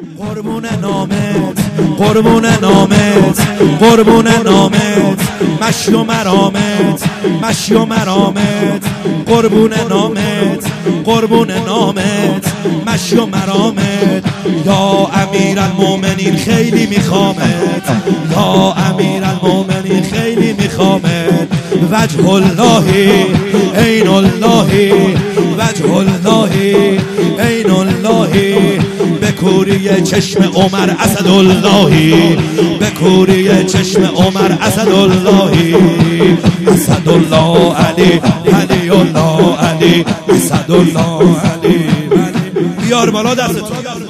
قربون نامت، قربون نامت، قربون نامت، مشی و مرامت، مشی و مرامت، قربون نامت، قربون نامت، مشی و مرامت. یا امیرالمومنین خیلی میخوامت، یا امیرالمومنین خیلی میخوامت. وجه الله عین الله، وجه الله عین الله. به کوری چشم عمر اسدالله، به کوری چشم عمر اسدالله. اسدالله علی، علی الله علی، اسدالله علی. بیار بالا دستتون.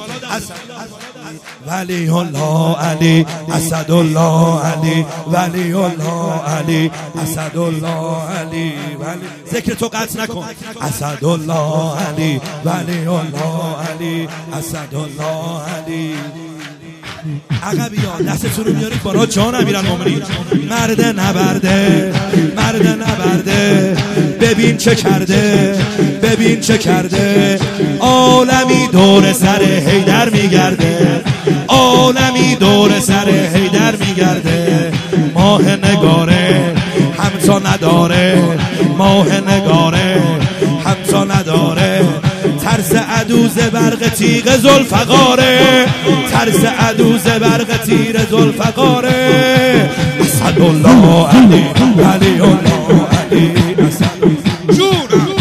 ولی الله علی، اسدالله علی، ولی الله علی، اسدالله علی. ذکر تو قطع نکن. اسدالله علی، ولی الله علی، اسدالله علی. عقبیان دستتون رو میارید بالا جان امیرالمومنین. مرد نبرده، مرد نبرده، ببین چه کرده، ببین چه کرده. عالمی دور سر حیدر میگرده، عالمی دور سر حیدر میگرده. ماه نگاره همتا نداره، ماه نگاره همتا نداره. ترس عدوز برق تیغ ذوالفقاره، ترس عدوز برق تیر ذوالفقاره. اسدالله علی، علی الله علی، جونم.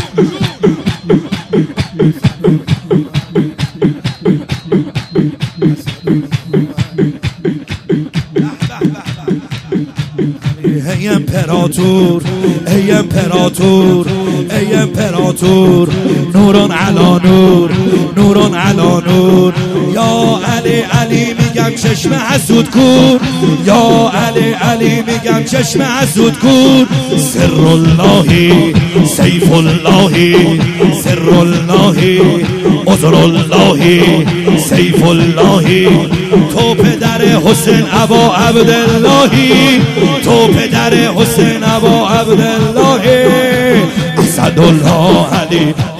ای امپراتور، ای امپراتور، ای امپراتور. نورون علا نور، نورون علا نور. یا علی علی میگم چشم حسود کور، یا علی علی میگم چشم حسود کور. سر الله سیف الله، سر الله عذر الله سیف الله. تو پدر حسین ابا عبدالله، تو پدر حسین ابا عبدالله. اسدالله علی،